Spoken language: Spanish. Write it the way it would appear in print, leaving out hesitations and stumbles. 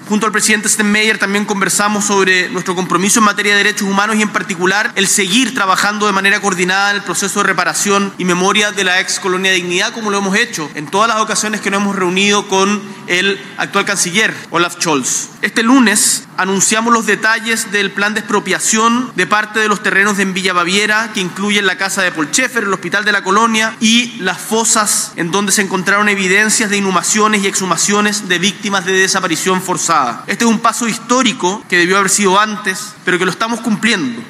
Junto al presidente Steinmeier también conversamos sobre nuestro compromiso en materia de derechos humanos y en particular el seguir trabajando de manera coordinada en el proceso de reparación y memoria de la ex colonia Dignidad, como lo hemos hecho en todas las ocasiones que nos hemos reunido con el actual canciller Olaf Scholz. Este lunes anunciamos los detalles del plan de expropiación de parte de los terrenos en Villa Baviera, que incluyen la casa de Paul Schaeffer, el hospital de la colonia y las fosas en donde se encontraron evidencias de inhumaciones y exhumaciones de víctimas de desaparición forzada. Este es un paso histórico que debió haber sido antes, pero que lo estamos cumpliendo.